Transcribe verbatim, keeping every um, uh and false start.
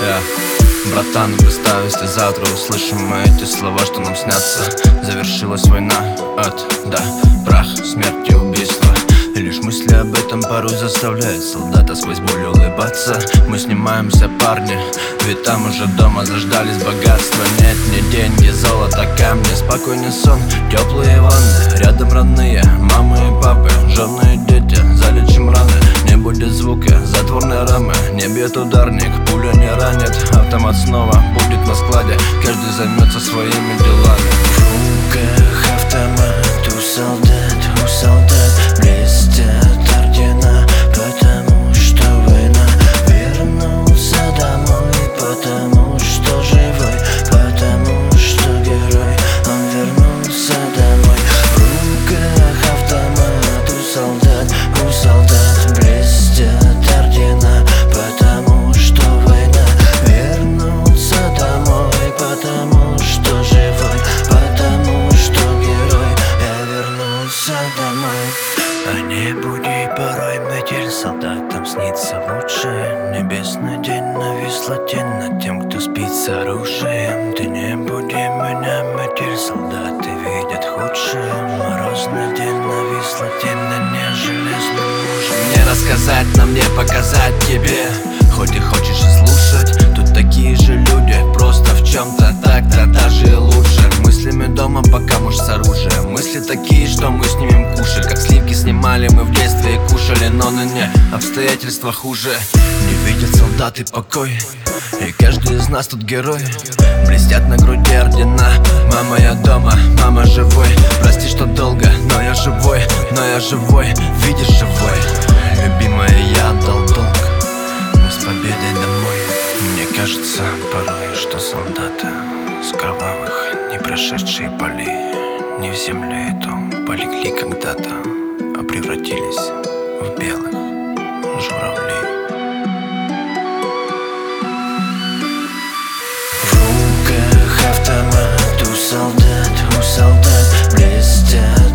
Yeah. Братан, представь, если завтра услышим мы эти слова, что нам снятся. Завершилась война, ад, да, прах, смерть и убийство. И лишь мысли об этом порой заставляют солдата сквозь боль улыбаться. Мы снимаемся, парни, ведь там уже дома заждались богатства. Нет, не деньги, золото, камни, спокойный сон, теплые ванны, рядом родные, мамы и папы, жены и дети, залечим раны. Не будет звука, затворной рамы, не бьет ударник, пуля не ранит. Автомат снова будет на складе, каждый займется своими делами. В руках автомат у солдат, у солдат блестят ордена, потому что война. Вернулся домой, потому что живой, потому что герой, он вернулся домой. В руках автомат у солдат, у солдат блестят ордена, потому что война. Вернулся домой, потому что живой, потому что герой, я вернулся домой. А не буди порой метель, солдатам снится лучше. Небесный день, нависла тень над тем, кто спит с оружием. Ты не буди меня, метель, солдаты видят худшее. Морозный день, нависла тень на не железным мужем. Не рассказать нам, не показать тебе, хоть и хочешь и слушать. Тут такие же люди, просто в чем-то так-то даже лучше. Мыслями дома, пока муж с оружием. Мысли такие, что мы снимем кушель, как сливки снимали мы в детстве и кушали. Но на не обстоятельства хуже. Не видят солдаты покой, и каждый из нас тут герой. Блестят на груди ордена. Мама, я дома, мама живой. Прости, что долго, но я живой, но я живой, видишь, живой. Любимая, я отдал долг, мы с победой домой. Мне кажется порой, что солдаты с кровавых не прошедшие полей не в земле эту полегли когда-то, а превратились в белых журавлей. В руках автомат у солдат, у солдат блестят